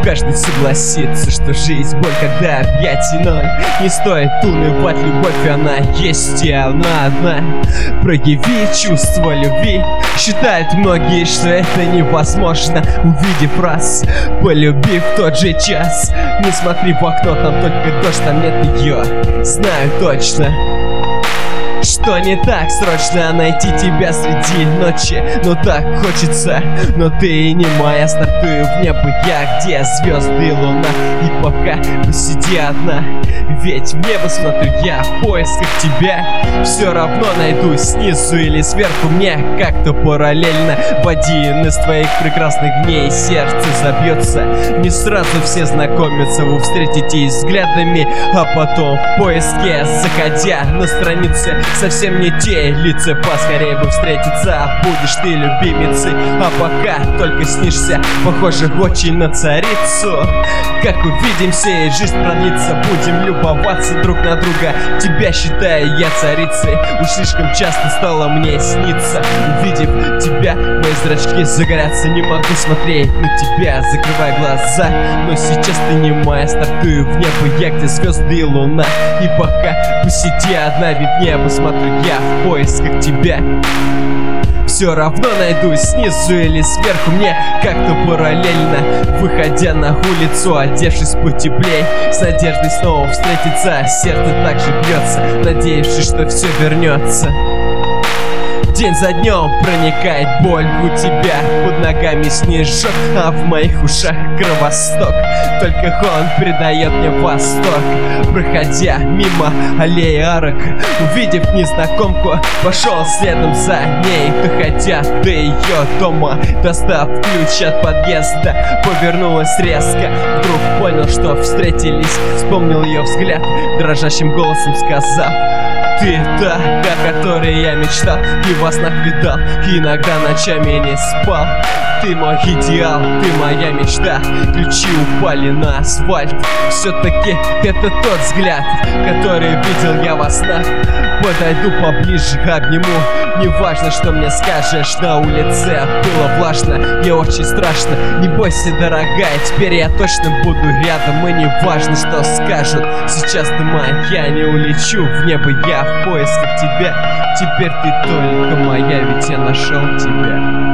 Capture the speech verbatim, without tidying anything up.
каждый согласится, что жизнь боль, когда объятий ноль. Не стоит унывать, любовь, она есть и она одна. Прояви чувство любви. Считают многие, что это невозможно, увидев раз, полюбив в тот же час. Не смотри в окно, там только дождь, там нет ее. Знаю точно, что не так срочно найти тебя среди ночи. Но так хочется, но ты не моя. Стартую в небо я, где звезды и луна. И пока посиди одна, ведь в небо смотрю я в поисках тебя. Все равно найду снизу или сверху, мне как-то параллельно. В один из твоих прекрасных дней сердце забьется. Не сразу все знакомятся, вы встретитесь взглядами, а потом в поиске, заходя на страницы, совсем не те лица, поскорее бы встретиться. Будешь ты любимицей, а пока только снишься, похоже очень на царицу. Как увидимся и жизнь продлится, будем любоваться друг на друга. Тебя считаю я царицей, уж слишком часто стало мне сниться. Увидев тебя, мои зрачки загорятся. Не могу смотреть на тебя, закрывай глаза. Но сейчас ты не моя, стартую в небо я, где звезды и луна. И пока посиди одна, ведь небо смотрю я в поисках тебя. Все равно найду снизу или сверху, мне как-то параллельно. Выходя на улицу, одевшись потеплей, с надеждой снова встретиться, сердце также бьется, надеявшись, что все вернется. День за днем проникает боль у тебя, под ногами снежок, а в моих ушах кровосток. Только он придает мне восторг. Проходя мимо аллеи арок, увидев незнакомку, пошел следом за ней, доходя до ее дома. Достав ключ от подъезда, повернулась резко. Вдруг понял, что встретились, вспомнил ее взгляд, дрожащим голосом сказав: ты та, о которой я мечтал и во снах видал, иногда ночами не спал. Ты мой идеал, ты моя мечта. Ключи упали на асфальт. Все-таки это тот взгляд, который видел я во снах. Подойду поближе, обниму. Не важно, что мне скажешь, на улице было влажно. Мне очень страшно, не бойся, дорогая, теперь я точно буду рядом. И не важно, что скажут, сейчас ты моя, не улечу в небо я в поисках тебя. Теперь ты только моя, ведь я нашел тебя.